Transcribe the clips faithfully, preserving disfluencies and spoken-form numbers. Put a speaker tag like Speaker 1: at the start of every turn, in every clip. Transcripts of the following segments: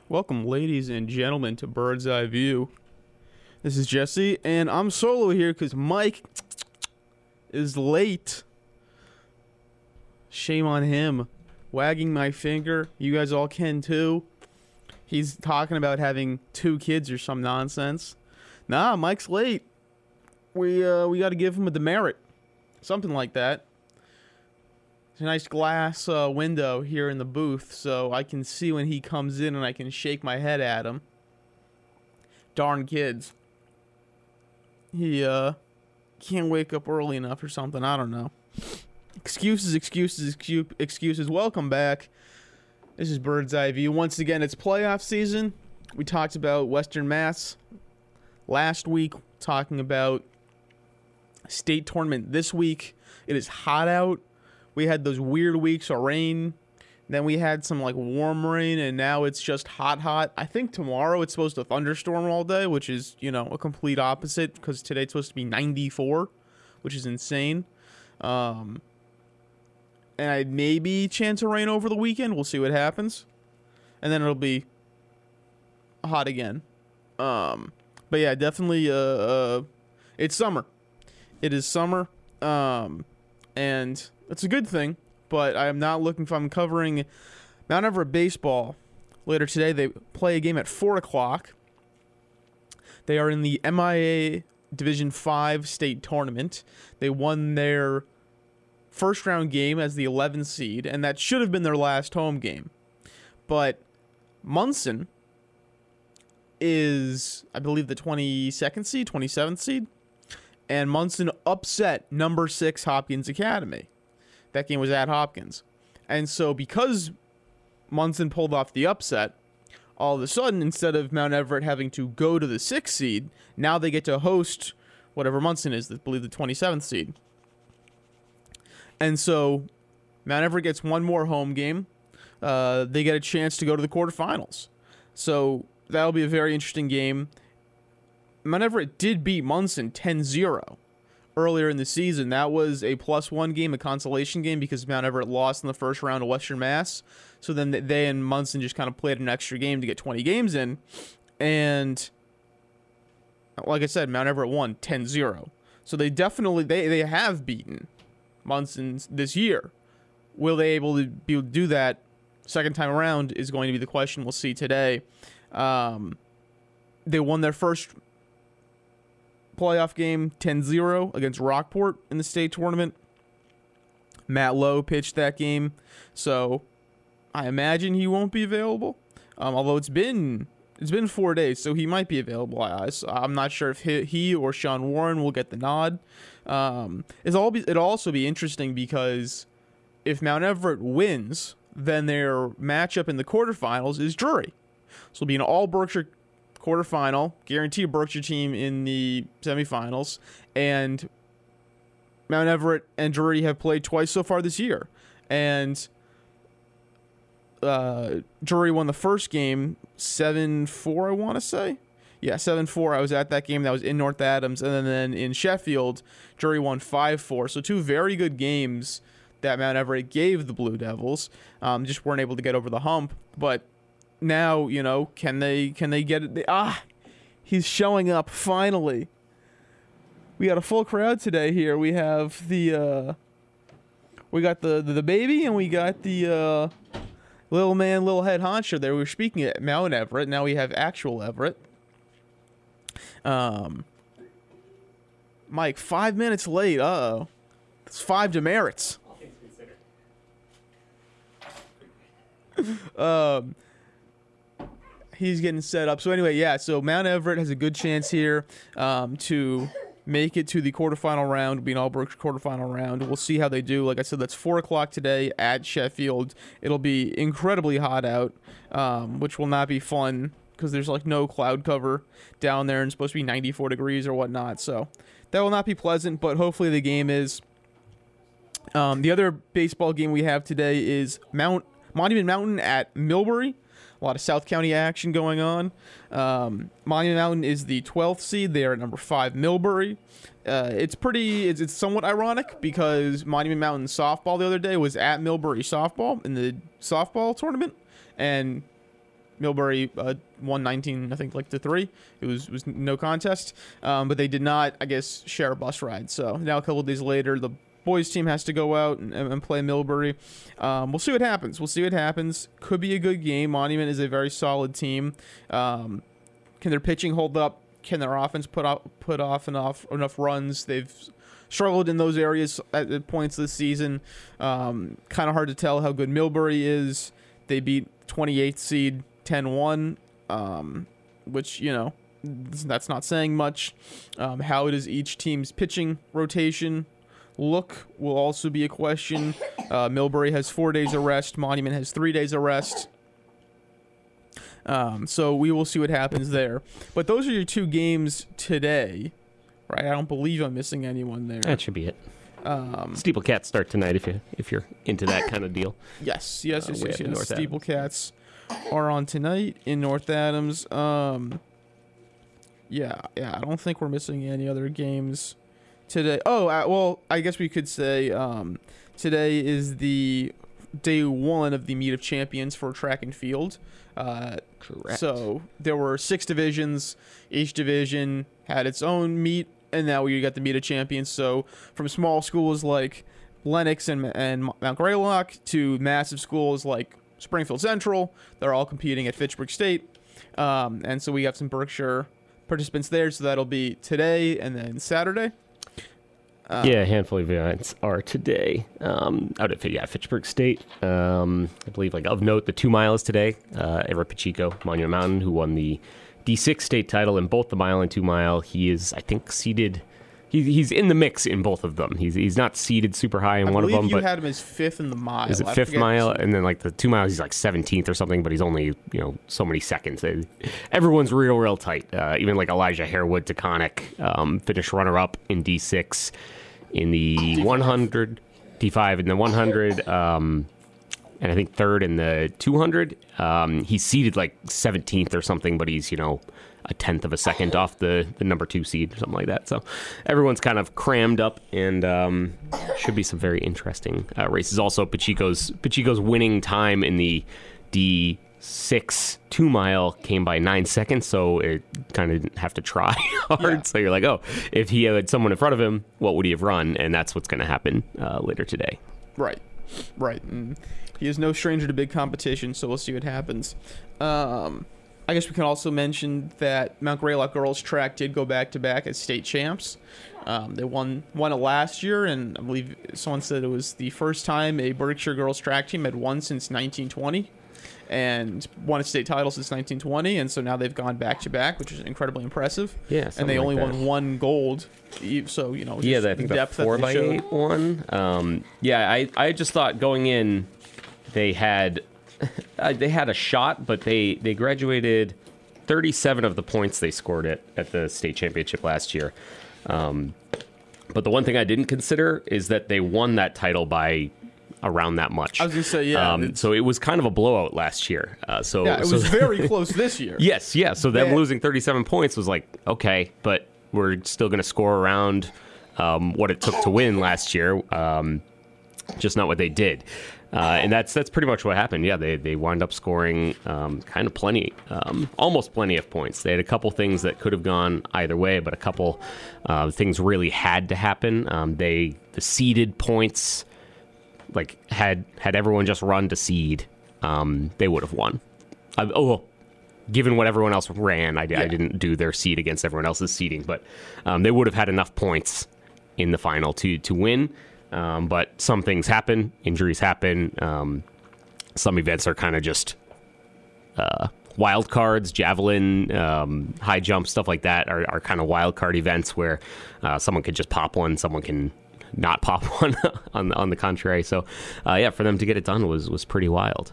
Speaker 1: Welcome, ladies and gentlemen, to Bird's Eye View. This is Jesse, and I'm solo here because Mike is late. Shame on him. Wagging my finger. You guys all can too. He's talking about having two kids or some nonsense. Nah, Mike's late. We uh, we got to give him a demerit, something like that. There's a nice glass uh, window here in the booth, so I can see when he comes in and I can shake my head at him. Darn kids. He uh can't wake up early enough or something. I don't know. Excuses, excuses, excu- excuses. Welcome back. This is Bird's Eye View. Once again, it's playoff season. We talked about Western Mass last week, talking about state tournament this week. It is hot out. We had those weird weeks of rain. Then we had some like warm rain, and now it's just hot, hot. I think tomorrow it's supposed to thunderstorm all day, which is, you know, a complete opposite because today it's supposed to be ninety-four, which is insane. Um, and I maybe chance of rain over the weekend. We'll see what happens, and then it'll be hot again. Um, but yeah, definitely. Uh, uh, it's summer. It is summer. Um, and it's a good thing. But I am not looking for. I'm covering Mount Everett baseball later today. They play a game at four o'clock. They are in the M I A Division five state tournament. They won their first round game as the eleventh seed, and that should have been their last home game. But Munson is, I believe, the twenty-second seed, twenty-seventh seed, and Munson upset number six Hopkins Academy. That game was at Hopkins. And so because Munson pulled off the upset, all of a sudden, instead of Mount Everett having to go to the sixth seed, now they get to host whatever Munson is, I believe the twenty-seventh seed. And so Mount Everett gets one more home game. Uh, they get a chance to go to the quarterfinals. So that'll be a very interesting game. Mount Everett did beat Munson ten zero. Earlier in the season. That was a plus one game, a consolation game, because Mount Everett lost in the first round of Western Mass. So then they and Munson just kind of played an extra game to get twenty games in. And like I said, Mount Everett won ten zero. So they definitely, they, they have beaten Munson this year. Will they able to be able to do that second time around is going to be the question we'll see today. Um, they won their first playoff game ten zero against Rockport in the state tournament. Matt Lowe pitched that game, so I imagine he won't be available. Um, although it's been it's been four days, so he might be available. I, I'm not sure if he, he or Sean Warren will get the nod. Um, it's all be, it'll also be interesting because if Mount Everett wins, then their matchup in the quarterfinals is Drury. So it'll be an all Berkshire quarterfinal, guarantee a Berkshire team in the semifinals, and Mount Everett and Drury have played twice so far this year, and uh, Drury won the first game seven four, I want to say. Yeah, seven four. I was at that game. That was in North Adams, and then, then in Sheffield, Drury won five four. So two very good games that Mount Everett gave the Blue Devils. Um, just weren't able to get over the hump, but now, you know, can they can they get it? Ah, he's showing up finally. We got a full crowd today here. We have the uh, we got the, the the baby, and we got the uh, little man, little head honcho there. We were speaking at Mount Everett. Now we have actual Everett. Um, Mike, five minutes late. Uh oh, it's five demerits. um. He's getting set up. So anyway, yeah, so Mount Everett has a good chance here um, to make it to the quarterfinal round, be an all-Berkshire quarterfinal round. We'll see how they do. Like I said, that's four o'clock today at Sheffield. It'll be incredibly hot out, um, which will not be fun because there's like no cloud cover down there and it's supposed to be ninety-four degrees or whatnot. So that will not be pleasant, but hopefully the game is. Um, the other baseball game we have today is Mount Monument Mountain at Millbury. A lot of South County action going on. Um, Monument Mountain is the twelfth seed. They are at number five, Millbury. Uh, it's pretty, it's, it's somewhat ironic because Monument Mountain softball the other day was at Millbury softball in the softball tournament. And Millbury uh, won nineteen, I think, like to three. It was was no contest, um, but they did not, I guess, share a bus ride. So now a couple of days later, the boys team has to go out and, and play Millbury. Um, we'll see what happens. We'll see what happens. Could be a good game. Monument is a very solid team. Um, can their pitching hold up? Can their offense put off put off enough enough runs? They've struggled in those areas at points this season. Um, kind of hard to tell how good Millbury is. They beat twenty-eighth seed ten one, um, which, you know, that's not saying much. Um, how does each team's pitching rotation look will also be a question. Uh, Millbury has four days of rest. Monument has three days of rest. Um, so we will see what happens there. But those are your two games today, right? I don't believe I'm missing anyone there.
Speaker 2: That should be it.
Speaker 1: Um,
Speaker 2: Steeple Cats start tonight if you if you're into that kind of deal.
Speaker 1: Yes, yes, yes,
Speaker 2: uh,
Speaker 1: yes. yes.
Speaker 2: North
Speaker 1: Steeple Cats are on tonight in North Adams. Um, yeah, yeah. I don't think we're missing any other games today. Oh, uh, well, I guess we could say um, today is the day one of the Meet of Champions for track and field. Uh,
Speaker 2: Correct.
Speaker 1: So there were six divisions. Each division had its own meet, and now we got the Meet of Champions. So from small schools like Lenox and, and Mount Greylock to massive schools like Springfield Central, they're all competing at Fitchburg State. Um, and so we got some Berkshire participants there. So that'll be today and then Saturday.
Speaker 2: Uh, yeah, a handful of events are today um, out at yeah, Fitchburg State. Um, I believe, like of note, the two mile is today. Uh, Everett Pacheco, Monument Mountain, who won the D six state title in both the mile and two mile. He is, I think, seeded. He, he's in the mix in both of them. He's he's not seeded super high in
Speaker 1: I
Speaker 2: one of them.
Speaker 1: You
Speaker 2: but
Speaker 1: had him as fifth in the mile.
Speaker 2: Is it
Speaker 1: I
Speaker 2: fifth
Speaker 1: forget.
Speaker 2: mile? And then like the two miles, he's like seventeenth or something. But he's only you know so many seconds. Everyone's real real tight. Uh, even like Elijah Harewood Taconic um, finished runner up in D six. In the
Speaker 1: D five.
Speaker 2: one hundred, D five in the one hundred, um, and I think third in the two hundred. Um, he's seeded like seventeenth or something, but he's, you know, a tenth of a second off the, the number two seed or something like that. So everyone's kind of crammed up, and um, should be some very interesting uh, races. Also, Pacheco's Pacheco's winning time in the D six two mile came by nine seconds, so it kind of didn't have to try hard. Yeah. So you're like, oh, if he had someone in front of him, what would he have run? And that's what's going to happen uh, later today.
Speaker 1: Right, right. And he is no stranger to big competition, so we'll see what happens. Um, I guess we can also mention that Mount Greylock girls track did go back to back as state champs. Um, they won won it last year, and I believe someone said it was the first time a Berkshire girls track team had won since nineteen twenty. And won a state title since nineteen twenty, and so now they've gone back to back, which is incredibly impressive.
Speaker 2: Yeah,
Speaker 1: and they
Speaker 2: like
Speaker 1: only
Speaker 2: that.
Speaker 1: won one gold, so you know.
Speaker 2: Yeah,
Speaker 1: just
Speaker 2: I think
Speaker 1: the
Speaker 2: the
Speaker 1: depth
Speaker 2: four
Speaker 1: that
Speaker 2: by
Speaker 1: they
Speaker 2: eight one. Um, yeah, I, I just thought going in, they had uh, they had a shot, but they they graduated thirty-seven of the points they scored at at the state championship last year. Um, but the one thing I didn't consider is that they won that title by around that much.
Speaker 1: I was gonna say, yeah.
Speaker 2: Um, so it was kind of a blowout last year. Uh, so
Speaker 1: yeah, it
Speaker 2: so
Speaker 1: was very close this year.
Speaker 2: Yes, yeah. So them
Speaker 1: Yeah.
Speaker 2: losing thirty-seven points was like, okay, but we're still going to score around um, what it took to win last year, um, just not what they did. Uh, and that's that's pretty much what happened. Yeah, they they wound up scoring um, kind of plenty, um, almost plenty of points. They had a couple things that could have gone either way, but a couple uh, things really had to happen. Um, they the seeded points. Like, had had everyone just run to seed, um, they would have won. I, oh, well, given what everyone else ran, I, yeah. I didn't do their seed against everyone else's seeding, but um, they would have had enough points in the final to to win. Um, but some things happen, injuries happen. Um, some events are kind of just uh, wild cards, javelin, um, high jump, stuff like that are, are kind of wild card events where uh, someone could just pop one, someone can not pop one on on the contrary. So, uh, yeah, for them to get it done was was pretty wild.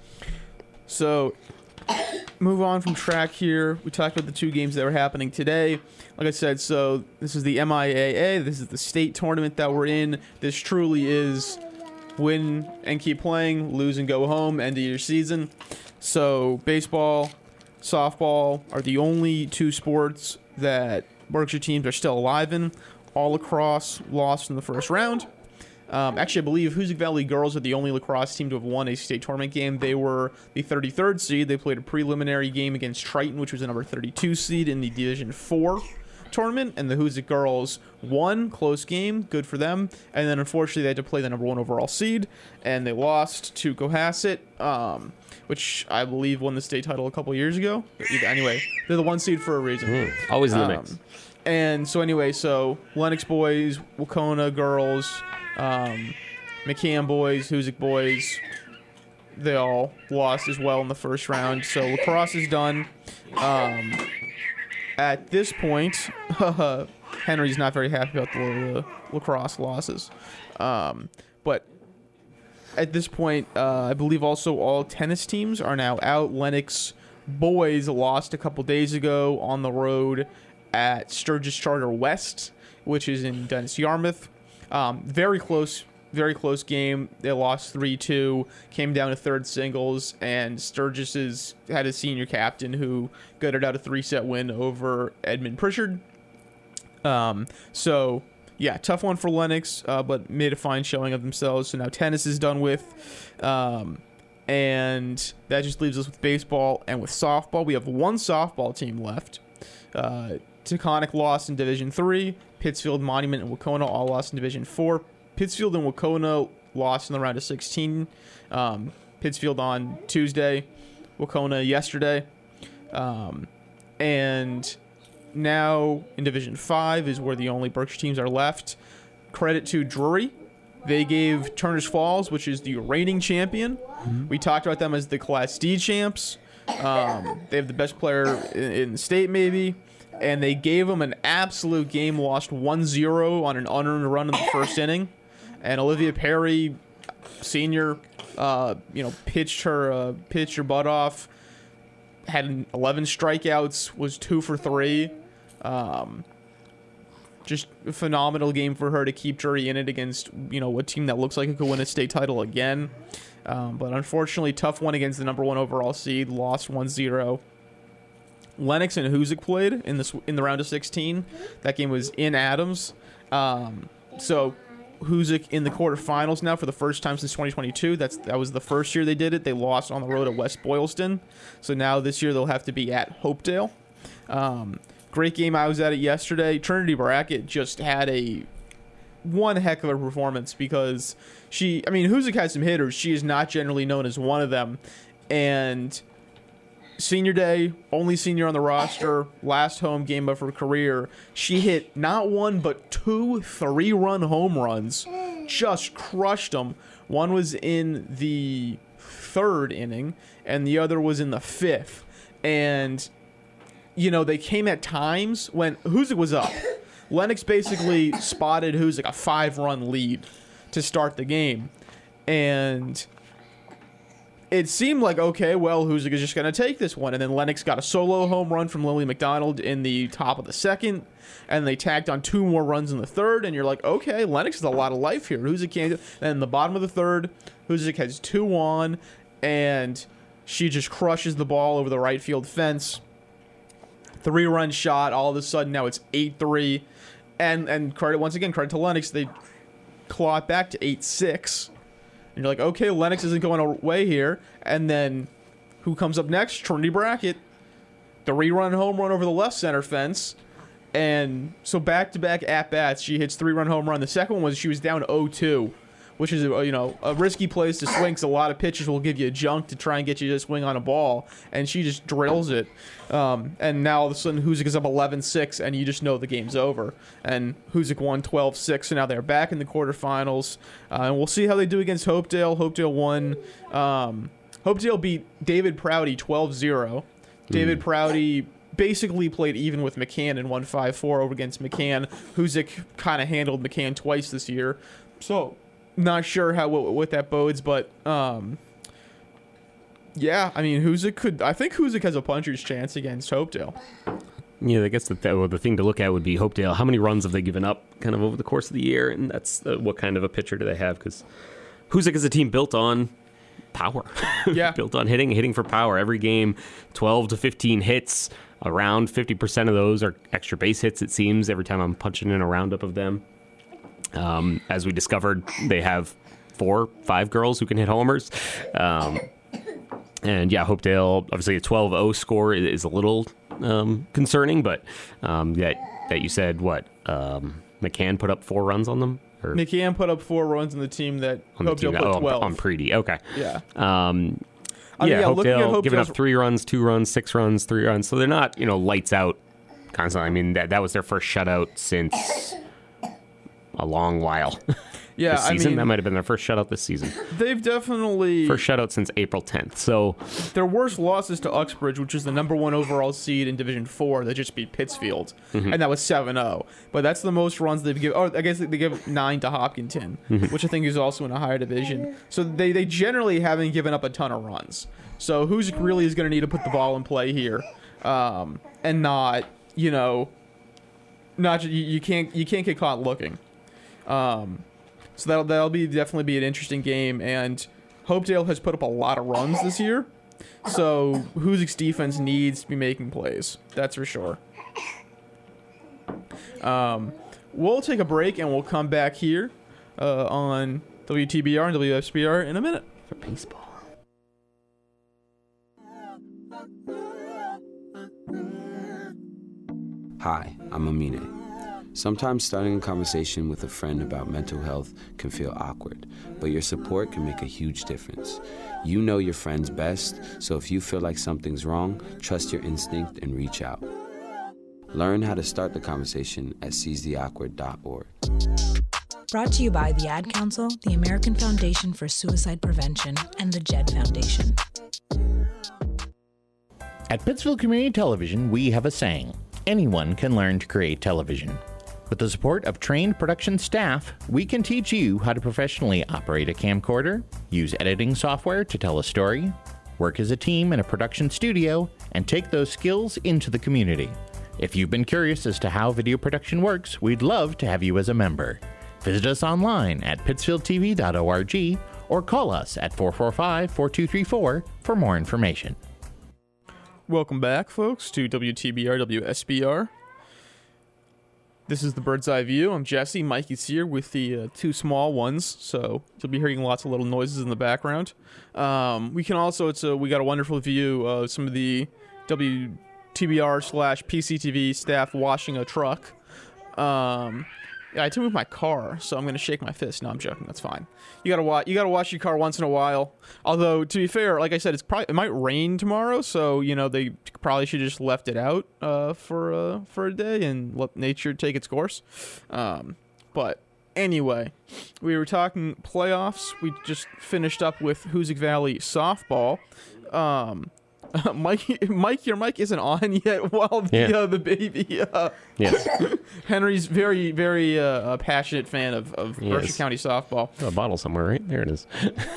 Speaker 1: So, move on from track here. We talked about the two games that were happening today. Like I said, so this is the M I A A. This is the state tournament that we're in. This truly is win and keep playing, lose and go home, end of your season. So, baseball, softball are the only two sports that Berkshire teams are still alive in. All lacrosse lost in the first round. Um, actually, I believe Hoosick Valley girls are the only lacrosse team to have won a state tournament game. They were the thirty-third seed. They played a preliminary game against Triton, which was the number thirty-two seed in the Division four tournament, and the Hoosick girls won. Close game, good for them. And then unfortunately they had to play the number one overall seed, and they lost to Cohasset, um, which I believe won the state title a couple years ago. Anyway, they're the one seed for a reason.
Speaker 2: Mm, always in the
Speaker 1: um,
Speaker 2: mix.
Speaker 1: And so anyway, so Lennox boys, Wacona girls, um, McCann boys, Hoosick boys, they all lost as well in the first round. So lacrosse is done. Um, at this point, Henry's not very happy about the, the lacrosse losses. Um, but at this point, uh, I believe also all tennis teams are now out. Lennox boys lost a couple days ago on the road at Sturgis Charter West, which is in Dennis Yarmouth. Um, very close, very close game. They lost three two, came down to third singles, and Sturgis has had a senior captain who gutted out a three-set win over Edmund Pritchard. Um, so, yeah, tough one for Lennox, uh, but made a fine showing of themselves. So now tennis is done with, um, and that just leaves us with baseball and with softball. We have one softball team left. Uh, Taconic lost in Division three. Pittsfield, Monument, and Wacona all lost in Division four. Pittsfield and Wacona lost in the round of sixteen. Um, Pittsfield on Tuesday. Wacona yesterday. Um, and now in Division five is where the only Berkshire teams are left. Credit to Drury. They gave Turners Falls, which is the reigning champion. Mm-hmm. We talked about them as the Class D champs. Um, they have the best player in, in the state, maybe. And they gave them an absolute game, lost one zero on an unearned run in the first inning. And Olivia Perry, senior, uh, you know, pitched her uh, pitched her butt off. Had eleven strikeouts, was two for three. Um, just a phenomenal game for her to keep Drury in it against, you know, a team that looks like it could win a state title again. Um, but unfortunately, tough one against the number one overall seed, lost one zero. Lennox and Hoosick played in this in the round of sixteen. That game was in Adams. Um, so Hoosick in the quarterfinals now for the first time since twenty twenty-two. That's that was the first year they did it. They lost on the road at West Boylston. So now this year they'll have to be at Hopedale. Um, great game. I was at it yesterday. Trinity Brackett just had a one heck of a performance because she, I mean, Hoosick has some hitters. She is not generally known as one of them. And senior day, only senior on the roster, last home game of her career, she hit not one but two three-run home runs, just crushed them. One was in the third inning, and the other was in the fifth. And, you know, they came at times when Hoosick was up. Lennox basically spotted Hoosick a five-run lead to start the game. And it seemed like, okay, well, Hoosick is just going to take this one. And then Lennox got a solo home run from Lily McDonald in the top of the second. And they tacked on two more runs in the third. And you're like, okay, Lennox has a lot of life here. Hoosick can't do. And in the bottom of the third, Hoosick has two on. And she just crushes the ball over the right field fence. Three-run shot. All of a sudden, now it's eight three. And, and credit, once again, credit to Lennox. They claw it back to eight six. And you're like, okay, Lennox isn't going away here. And then who comes up next? Trinity Brackett. Three-run home run over the left center fence. And so back-to-back at-bats, she hits three-run home run. The second one was she was down oh two, which is, you know, a risky place to swing because a lot of pitchers will give you a junk to try and get you to swing on a ball. And she just drills it. Um, and now all of a sudden Hoosick is up eleven six, and you just know the game's over. And Hoosick won twelve six, so now they're back in the quarterfinals. Uh, and we'll see how they do against Hopedale. Hopedale won. Um, Hopedale beat David Prouty twelve zero. Mm. David Prouty basically played even with McCann and won five four over against McCann. Hoosick kind of handled McCann twice this year. So not sure how what, what that bodes, but um, yeah, I mean, Hoosick could. I think Hoosick has a puncher's chance against Hopedale.
Speaker 2: Yeah, I guess the th- well, the thing to look at would be Hopedale. How many runs have they given up kind of over the course of the year? And that's uh, what kind of a pitcher do they have? Because Hoosick is a team built on power.
Speaker 1: Yeah.
Speaker 2: Built on hitting, hitting for power. Every game, twelve to fifteen hits. Around fifty percent of those are extra base hits, it seems, every time I'm punching in a roundup of them. Um, as we discovered, they have four, five girls who can hit homers. Um, and yeah, Hopedale, obviously a twelve oh score is, is a little um, concerning, but um, that, that you said, what, um, McCann put up four runs on them? Or
Speaker 1: McCann put up four runs on the team that
Speaker 2: on the
Speaker 1: Hopedale
Speaker 2: team that,
Speaker 1: put
Speaker 2: oh,
Speaker 1: twelve.
Speaker 2: On Preedy, okay.
Speaker 1: Yeah.
Speaker 2: Um,
Speaker 1: I mean,
Speaker 2: yeah,
Speaker 1: yeah, looking at
Speaker 2: Hopedale giving up
Speaker 1: Hopedale's-
Speaker 2: three runs, two runs, six runs, three runs. So they're not, you know, lights out constantly. I mean, that that was their first shutout since a long while.
Speaker 1: Yeah,
Speaker 2: this season.
Speaker 1: I mean,
Speaker 2: that might have been their first shutout this season.
Speaker 1: they've definitely
Speaker 2: First shutout since April tenth. So
Speaker 1: their worst losses to Uxbridge, which is the number one overall seed in Division Four, that just beat Pittsfield,
Speaker 2: Mm-hmm.
Speaker 1: and that was seven oh. But that's the most runs they've given. Oh, I guess they give nine to Hopkinton,
Speaker 2: Mm-hmm.
Speaker 1: which I think is also in a higher division. So they they generally haven't given up a ton of runs. So Huzik really is going to need to put the ball in play here, um, and not you know, not you, you can't you can't get caught looking. Um, so that'll that'll be definitely be an interesting game, and Hopedale has put up a lot of runs this year, so Huzik's defense needs to be making plays. That's for sure. Um, we'll take a break and we'll come back here uh, on W T B R and W S B R in a minute for baseball.
Speaker 3: Hi, I'm Amine. Sometimes starting a conversation with a friend about mental health can feel awkward, but your support can make a huge difference. You know your friends best, so if you feel like something's wrong, trust your instinct and reach out. Learn how to start the conversation at seize the awkward dot org.
Speaker 4: Brought to you by the Ad Council, the American Foundation for Suicide Prevention, and the Jed Foundation.
Speaker 5: At Pittsfield Community Television, we have a saying: anyone can learn to create television. With the support of trained production staff, we can teach you how to professionally operate a camcorder, use editing software to tell a story, work as a team in a production studio, and take those skills into the community. If you've been curious as to how video production works, we'd love to have you as a member. Visit us online at pittsfield t v dot org or call us at four four five, four two three four for more information.
Speaker 1: Welcome back, folks, to W T B R, W S B R. This is the Bird's Eye View. I'm Jesse. Mikey's here with the uh, two small ones, so you'll be hearing lots of little noises in the background. Um, we can also, it's a, we got a wonderful view of some of the W T B R slash P C T V staff washing a truck. Um, yeah, I had to move my car, so I'm going to shake my fist. No, I'm joking. That's fine. You gotta watch. You gotta wash your car once in a while. Although, to be fair, like I said, it's probably it might rain tomorrow, so you know they probably should just left it out uh, for uh, for a day and let nature take its course. Um, but anyway, we were talking playoffs. We just finished up with Hoosick Valley softball. Um, Mike, Mike, your mic isn't on yet. While the
Speaker 2: Yeah.
Speaker 1: uh, the baby, uh,
Speaker 2: yes,
Speaker 1: Henry's very very uh, a passionate fan of of
Speaker 2: He
Speaker 1: Berkshire
Speaker 2: is.
Speaker 1: County softball.
Speaker 2: a bottle somewhere, right there. It is.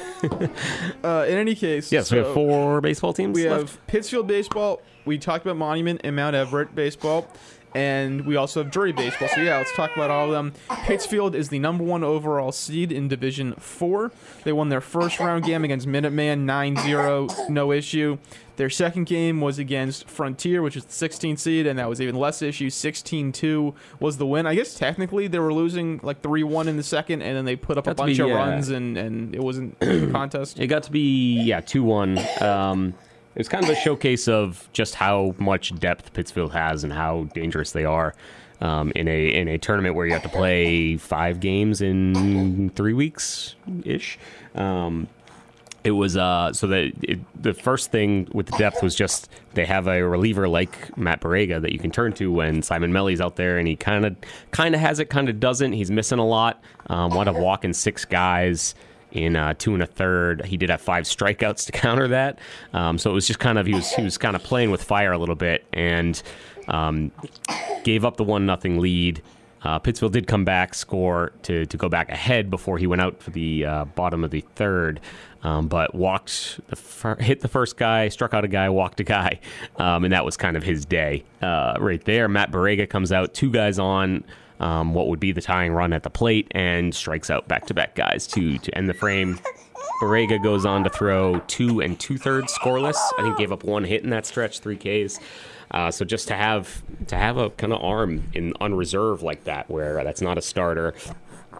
Speaker 1: Uh, in any case,
Speaker 2: Yes, we have
Speaker 1: so
Speaker 2: four baseball teams.
Speaker 1: We
Speaker 2: left.
Speaker 1: have Pittsfield baseball. We talked about Monument and Mount Everett baseball. And we also have Drury baseball. So, yeah, let's talk about all of them. Pittsfield is the number one overall seed in Division four. They won their first round game against Minuteman, nine zero, no issue. Their second game was against Frontier, which is the sixteenth seed, and that was even less issue. sixteen two was the win. I guess technically they were losing like three one in the second, and then they put up
Speaker 2: Got
Speaker 1: a
Speaker 2: to
Speaker 1: bunch
Speaker 2: be,
Speaker 1: of
Speaker 2: yeah.
Speaker 1: runs, and, and it wasn't a contest.
Speaker 2: It got to be, yeah, two one. Um, it was kind of a showcase of just how much depth Pittsfield has and how dangerous they are um, in a in a tournament where you have to play five games in three weeks ish. Um, it was uh, so that it, the first thing with the depth was just they have a reliever like Matt Barrega that you can turn to when Simon Melly's out there, and he kind of kind of has it, kind of doesn't. He's missing a lot. Um, wound up walking six guys in uh, two and a third. He did have five strikeouts to counter that. Um, so it was just kind of he was he was kind of playing with fire a little bit and um, gave up the one nothing lead. Uh, Pittsfield did come back, score to to go back ahead before he went out for the uh, bottom of the third. Um, but walked, the fir- hit the first guy, struck out a guy, walked a guy, um, and that was kind of his day uh, right there. Matt Barrega comes out, two guys on. Um, what would be the tying run at the plate, and strikes out back-to-back guys to to end the frame. Barrega goes on to throw two and two-thirds scoreless. I think gave up one hit in that stretch, three Ks. Uh, so just to have to have a kind of arm in on reserve like that, where that's not a starter,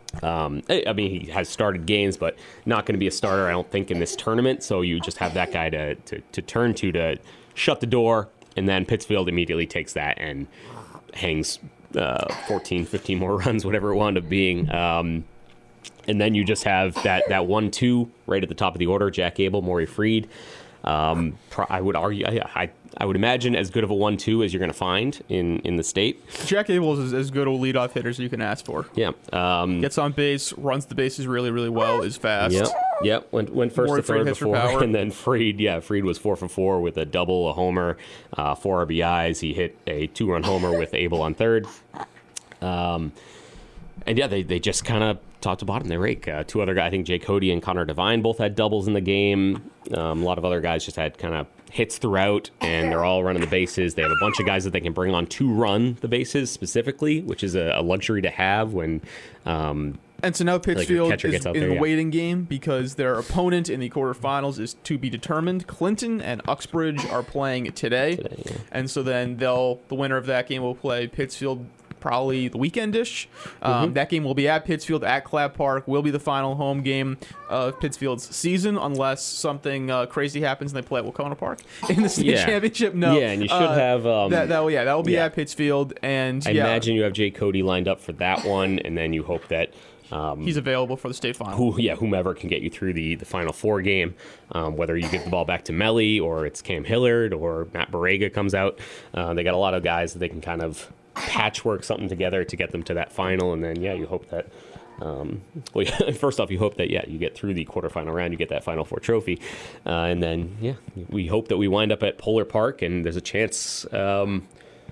Speaker 2: Um, I I mean, he has started games, but not going to be a starter, I don't think, in this tournament. So you just have that guy to, to, to turn to to shut the door, and then Pittsfield immediately takes that and hangs uh, fourteen, fifteen more runs, whatever it wound up being. Um, and then you just have that, that one two right at the top of the order, Jack Abel, Maury Freed. Um, I would argue, I, I, I would imagine as good of a one two as you're going to find in, in the state.
Speaker 1: Jack Abel is as good a leadoff hitter as you can ask for.
Speaker 2: Yeah. Um,
Speaker 1: Gets on base, runs the bases really, really well, is fast.
Speaker 2: Yep. Yep. Went, went first
Speaker 1: Maury
Speaker 2: to
Speaker 1: Freed
Speaker 2: third
Speaker 1: hits for
Speaker 2: before,
Speaker 1: power.
Speaker 2: and then Freed, yeah, Freed was four for four with a double, a homer, uh, four R B Is. He hit a two-run homer with Abel on third. Um, and yeah, they, they just kind of top to bottom, they rake. Uh, two other guys, I think Jay Cody and Connor Devine both had doubles in the game. Um, a lot of other guys just had kind of hits throughout, and they're all running the bases. They have a bunch of guys that they can bring on to run the bases specifically, which is a, a luxury to have when... Um,
Speaker 1: And so now Pittsfield
Speaker 2: catcher
Speaker 1: is
Speaker 2: gets out
Speaker 1: in
Speaker 2: there,
Speaker 1: the
Speaker 2: yeah.
Speaker 1: waiting game because their opponent in the quarterfinals is to be determined. Clinton and Uxbridge are playing today,
Speaker 2: Today, yeah.
Speaker 1: and so then they'll the winner of that game will play Pittsfield probably the weekend-ish. Um,
Speaker 2: Mm-hmm.
Speaker 1: That game will be at Pittsfield at Clap Park. Will be the final home game of Pittsfield's season unless something uh, crazy happens and they play at Wacona Park in the state
Speaker 2: Yeah.
Speaker 1: championship. No,
Speaker 2: Yeah, and you should
Speaker 1: uh,
Speaker 2: have, um,
Speaker 1: that. That will yeah, that will be
Speaker 2: yeah.
Speaker 1: at Pittsfield, and
Speaker 2: I
Speaker 1: yeah,
Speaker 2: imagine you have Jay Cody lined up for that one, and then you hope that... Um,
Speaker 1: he's available for the state final.
Speaker 2: who, yeah, whomever can get you through the, the final four game, um, whether you give the ball back to Melly or it's Cam Hillard or Matt Borrega comes out. Uh, they got a lot of guys that they can kind of patchwork something together to get them to that final, and then, yeah, you hope that, um, well, first off, you hope that, yeah, you get through the quarterfinal round, you get that Final Four trophy, uh, and then, yeah, we hope that we wind up at Polar Park, and there's a chance... Um,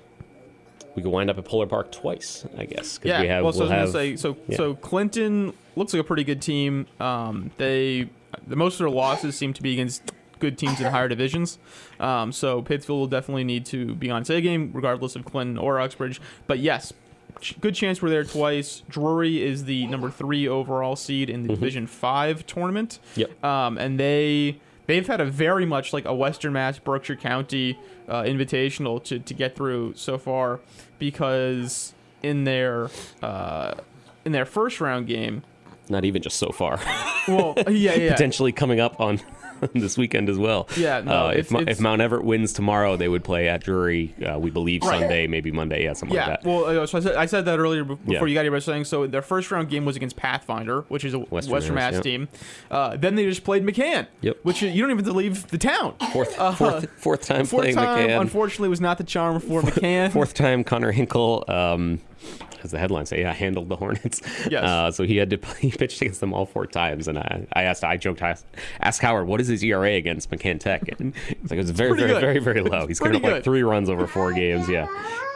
Speaker 2: we could wind up at Polar Park twice, I guess. 'cause
Speaker 1: Yeah,
Speaker 2: we have,
Speaker 1: well, so
Speaker 2: we'll
Speaker 1: I
Speaker 2: have,
Speaker 1: was gonna say, so
Speaker 2: yeah.
Speaker 1: so Clinton looks like a pretty good team. Um, they the most of their losses seem to be against good teams in higher divisions. Um, so Pittsfield will definitely need to be on its A game, regardless of Clinton or Uxbridge. But yes, ch- good chance we're there twice. Drury is the number three overall seed in the
Speaker 2: Mm-hmm.
Speaker 1: Division Five tournament.
Speaker 2: Yep.
Speaker 1: Um, and they they've had a very much like a Western Mass Berkshire County uh, invitational to, to get through so far, because in their uh, in their first round game,
Speaker 2: Not even just so far.
Speaker 1: well, yeah, yeah,
Speaker 2: Potentially coming up on this weekend as well.
Speaker 1: Yeah, no,
Speaker 2: uh,
Speaker 1: it's-
Speaker 2: if, Mo-
Speaker 1: it's-
Speaker 2: if Mount Everett wins tomorrow, they would play at Drury, uh, we believe,
Speaker 1: Right.
Speaker 2: Sunday, maybe Monday, yeah, something
Speaker 1: yeah.
Speaker 2: like that.
Speaker 1: Well, uh, so I said, I said that earlier be- before
Speaker 2: Yeah.
Speaker 1: you got here by saying so. Their first round game was against Pathfinder, which is a
Speaker 2: Western
Speaker 1: Western,
Speaker 2: Mass,
Speaker 1: Mass
Speaker 2: yeah.
Speaker 1: team. Uh, then they just played McCann,
Speaker 2: Yep.
Speaker 1: which you don't even have to leave the town.
Speaker 2: Fourth,
Speaker 1: Uh,
Speaker 2: fourth, fourth time
Speaker 1: Fourth
Speaker 2: playing
Speaker 1: time,
Speaker 2: McCann.
Speaker 1: unfortunately, was not the charm for McCann.
Speaker 2: Fourth time Connor Hinkle, um, as the headline say, yeah, handled the Hornets.
Speaker 1: Yes.
Speaker 2: Uh, so he had to he pitched against them all four times, and I, I asked, I joked, I asked, asked Howard, what is his E R A against McCann Tech? And he's like, it was very,
Speaker 1: pretty
Speaker 2: very,
Speaker 1: good.
Speaker 2: very, very low. He's given
Speaker 1: pretty
Speaker 2: up like
Speaker 1: good.
Speaker 2: three runs over four games. Yeah.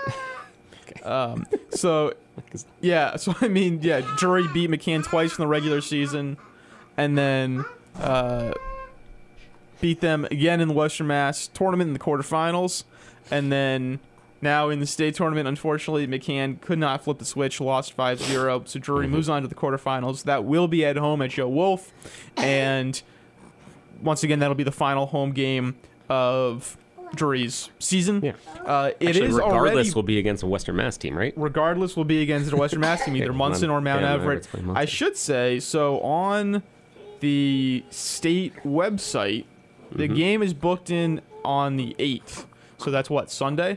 Speaker 1: So, yeah. So I mean, yeah, Drury beat McCann twice in the regular season, and then uh, beat them again in the Western Mass tournament in the quarterfinals, and then now in the state tournament, unfortunately, McCann could not flip the switch, lost five zero. So Drury moves on to the quarterfinals. That will be at home at Joe Wolf, and once again, that'll be the final home game of Drury's season.
Speaker 2: Yeah.
Speaker 1: Uh, it
Speaker 2: Actually,
Speaker 1: is
Speaker 2: regardless,
Speaker 1: already.
Speaker 2: will be against a Western Mass team, right?
Speaker 1: regardless will be against the Western Mass team, either
Speaker 2: Okay,
Speaker 1: Munson or Mount
Speaker 2: yeah, Mount
Speaker 1: Everett.
Speaker 2: Everett's playing Munson.
Speaker 1: I should say, so on the state website, the
Speaker 2: Mm-hmm.
Speaker 1: game is booked in on the eighth. So that's what, Sunday?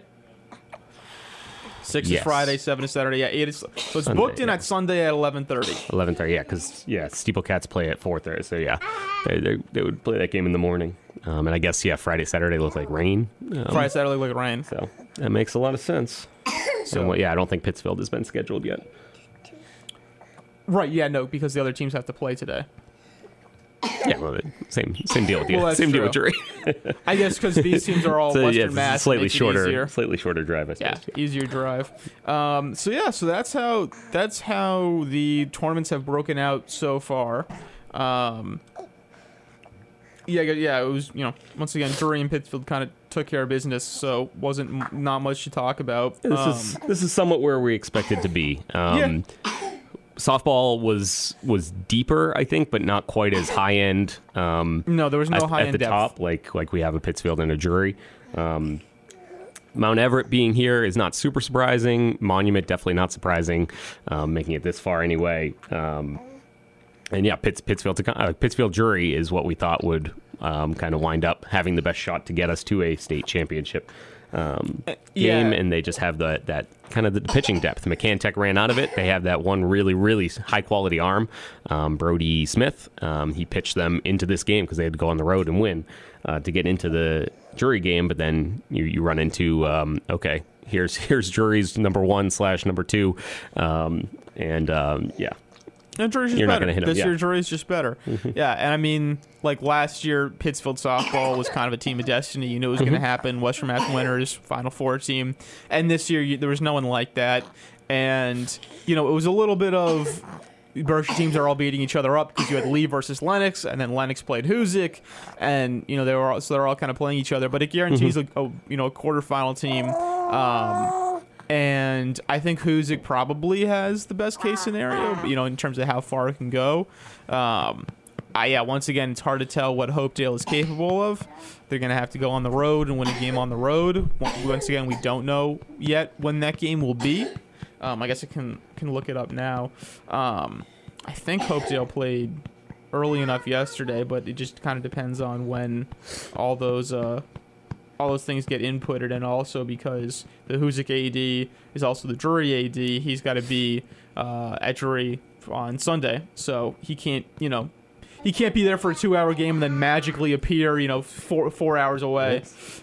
Speaker 1: six
Speaker 2: Yes.
Speaker 1: is Friday, seven is Saturday. Yeah, eight is. So it's
Speaker 2: Sunday,
Speaker 1: booked in
Speaker 2: yeah.
Speaker 1: at Sunday at eleven thirty.
Speaker 2: eleven thirty, yeah, because, yeah, Steeplecats play at four thirty, so, yeah, they, they, they would play that game in the morning. Um, and I guess, yeah, Friday, Saturday look like rain. Um,
Speaker 1: Friday, Saturday, look like rain.
Speaker 2: So that makes a lot of sense. So, yeah, I don't think Pittsfield has been scheduled yet.
Speaker 1: Right, yeah, no, because the other teams have to play today.
Speaker 2: Yeah, well, same same deal with you.
Speaker 1: Well, that's
Speaker 2: same deal with
Speaker 1: true.
Speaker 2: Drury.
Speaker 1: I guess because these teams are all
Speaker 2: So,
Speaker 1: Western
Speaker 2: yeah, it's
Speaker 1: Mass.
Speaker 2: slightly
Speaker 1: makes it
Speaker 2: shorter,
Speaker 1: easier.
Speaker 2: slightly shorter drive, I
Speaker 1: Yeah,
Speaker 2: suppose.
Speaker 1: easier drive. Um, so yeah, so that's how that's how the tournaments have broken out so far. Um, yeah, yeah, it was, you know, once again, Drury and Pittsfield kind of took care of business, so wasn't m- not much to talk about.
Speaker 2: This
Speaker 1: Um,
Speaker 2: is this is somewhat where we expected to be. Um, Softball was was deeper, I think, but not quite as high end. Um,
Speaker 1: no, there was no
Speaker 2: at,
Speaker 1: high
Speaker 2: at
Speaker 1: end
Speaker 2: the
Speaker 1: depth.
Speaker 2: top, like like we have a Pittsfield and a Drury. Um, Mount Everett being here is not super surprising. Monument definitely not surprising, um, making it this far anyway. Um, and yeah, Pitts, Pittsfield, uh, Pittsfield Jury is what we thought would um, kind of wind up having the best shot to get us to a state championship um,
Speaker 1: yeah.
Speaker 2: game, and they just have the, that kind of the pitching depth. McCann-Tech ran out of it. They have that one really, really high-quality arm, um, Brody Smith. Um, he pitched them into this game because they had to go on the road and win uh, to get into the Jury game, but then you, you run into, um, okay, here's here's Jury's number one slash number two, um, and um, yeah.
Speaker 1: And Jury's just
Speaker 2: You're
Speaker 1: better.
Speaker 2: not gonna hit 'em,
Speaker 1: this
Speaker 2: yeah.
Speaker 1: year, Jury's just better. Yeah, and I mean, like last year, Pittsfield softball was kind of a team of destiny. You knew it was going to happen. Western Mass winners, Final Four team. And this year, you, there was no one like that. And, you know, it was a little bit of Berkshire teams are all beating each other up because you had Lee versus Lennox, and then Lennox played Hoosick, and, you know, they were all, so they're all kind of playing each other. But it guarantees a, a, you know, a quarterfinal team. Um, And I think Hoosick probably has the best case scenario, you know, in terms of how far it can go. Um, I, yeah, once again, it's hard to tell what Hopedale is capable of. They're going to have to go on the road and win a game on the road. Once again, we don't know yet when that game will be. Um, I guess I can can look it up now. Um, I think Hopedale played early enough yesterday, but it just kind of depends on when all those uh, all those things get inputted, and also because the Hoosick A D is also the Drury A D, he's got to be uh, at Drury on Sunday, so he can't, you know, he can't be there for a two-hour game and then magically appear, you know, four four hours away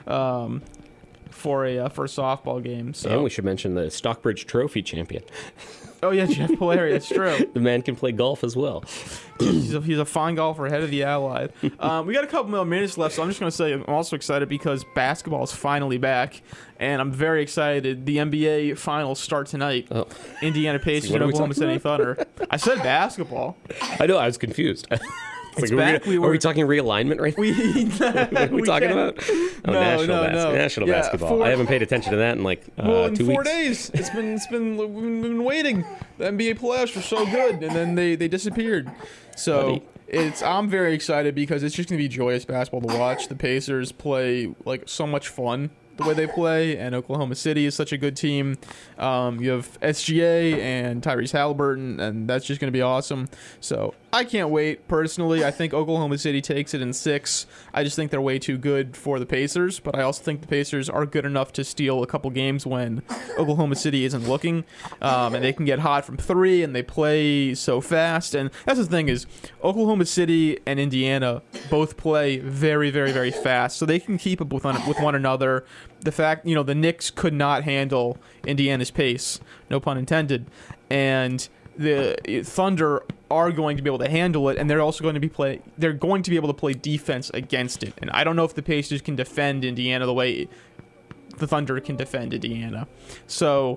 Speaker 1: um, for a uh, for a softball game. So.
Speaker 2: And we should mention the Stockbridge Trophy champion.
Speaker 1: Oh yeah, Jeff Polari, that's true.
Speaker 2: The man can play golf as well.
Speaker 1: He's a, he's a fine golfer, ahead of the Allied. Um, we got a couple more minutes left, so I'm just going to say I'm also excited because basketball is finally back, and I'm very excited. The N B A finals start tonight.
Speaker 2: Oh.
Speaker 1: Indiana Pacers
Speaker 2: What
Speaker 1: and
Speaker 2: are we
Speaker 1: Oklahoma
Speaker 2: talking
Speaker 1: City Thunder. I said basketball.
Speaker 2: I know, I was confused. It's
Speaker 1: It's
Speaker 2: like,
Speaker 1: back.
Speaker 2: Are we,
Speaker 1: We
Speaker 2: are
Speaker 1: were-
Speaker 2: we talking realignment right now?
Speaker 1: We,
Speaker 2: What are we,
Speaker 1: we
Speaker 2: talking
Speaker 1: can't-
Speaker 2: about? Oh,
Speaker 1: No,
Speaker 2: national,
Speaker 1: no,
Speaker 2: bas-
Speaker 1: no.
Speaker 2: national
Speaker 1: Yeah,
Speaker 2: basketball.
Speaker 1: four-
Speaker 2: I haven't paid attention to that in like uh,
Speaker 1: well, in
Speaker 2: two
Speaker 1: four
Speaker 2: weeks.
Speaker 1: days, it's been it's been we've been waiting. The N B A playoffs were so good, and then they, they disappeared. So
Speaker 2: Buddy.
Speaker 1: it's I'm very excited because it's just gonna be joyous basketball to watch. The Pacers play like so much fun the way they play, and Oklahoma City is such a good team. Um, you have S G A and Tyrese Halliburton, and that's just gonna be awesome. So I can't wait. Personally, I think Oklahoma City takes it in six. I just think they're way too good for the Pacers, but I also think the Pacers are good enough to steal a couple games when Oklahoma City isn't looking, um, and they can get hot from three, and they play so fast. And that's the thing is, Oklahoma City and Indiana both play very, very, very fast, so they can keep up with one, with one another. The fact, you know, the Knicks could not handle Indiana's pace, no pun intended, and the Thunder are going to be able to handle it, and they're also going to be play. They're going to be able to play defense against it. And I don't know if the Pacers can defend Indiana the way the Thunder can defend Indiana. So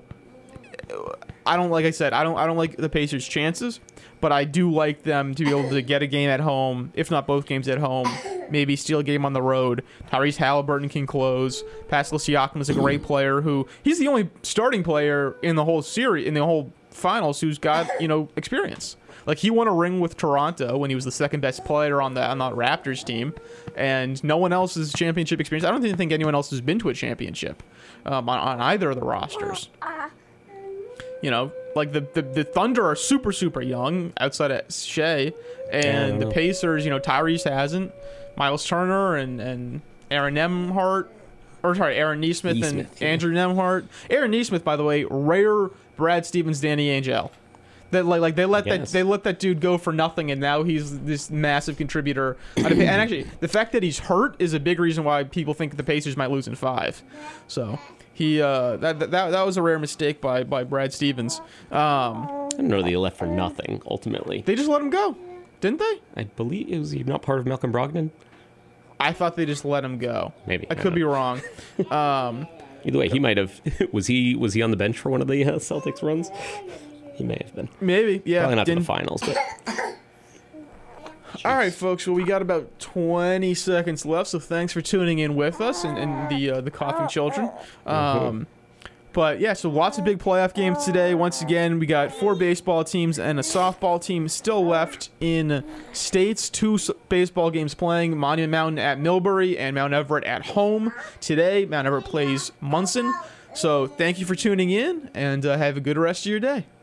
Speaker 1: I don't like I said I don't I don't like the Pacers' chances, but I do like them to be able to get a game at home, if not both games at home. Maybe steal a game on the road. Tyrese Halliburton can close. Pascal Siakam is a great player who he's the only starting player in the whole series in the whole finals who's got, you know, experience. Like, he won a ring with Toronto when he was the second best player on the on the Raptors team, and no one else has championship experience. I don't even think anyone else has been to a championship um, on, on either of the rosters. You know, like the, the, the Thunder are super, super young outside of Shea, and the Pacers, you know, Tyrese hasn't. Miles Turner and, and Aaron Nemhart, or sorry, Aaron Neesmith,
Speaker 2: Neesmith,
Speaker 1: and
Speaker 2: yeah.
Speaker 1: Andrew Nemhart. Aaron Neesmith, by the way, rare Brad Stevens, Danny Angel. That like like they let that
Speaker 2: Yes.
Speaker 1: they let that dude go for nothing, and now he's this massive contributor. And actually, the fact that he's hurt is a big reason why people think the Pacers might lose in five. So he uh, that, that that was a rare mistake by by Brad Stevens. Um,
Speaker 2: I don't know that he left for nothing, ultimately.
Speaker 1: they just let him go, didn't they?
Speaker 2: I believe, was he not part of Malcolm Brogdon?
Speaker 1: I thought they just let him go.
Speaker 2: Maybe.
Speaker 1: I
Speaker 2: I
Speaker 1: could
Speaker 2: don't
Speaker 1: be wrong. Um,
Speaker 2: Either way, he might have. Was he Was he on the bench for one of the uh, Celtics runs? He may have been.
Speaker 1: maybe, yeah.
Speaker 2: Probably not to the
Speaker 1: didn't-
Speaker 2: finals, but
Speaker 1: All right, folks. Well, we got about twenty seconds left, so thanks for tuning in with us and, and the uh, the coughing children. Um, But yeah, so lots of big playoff games today. Once again, we got four baseball teams and a softball team still left in states. Two s- baseball games playing, Monument Mountain at Millbury and Mount Everett at home. Today, Mount Everett plays Munson. So thank you for tuning in, and uh, have a good rest of your day.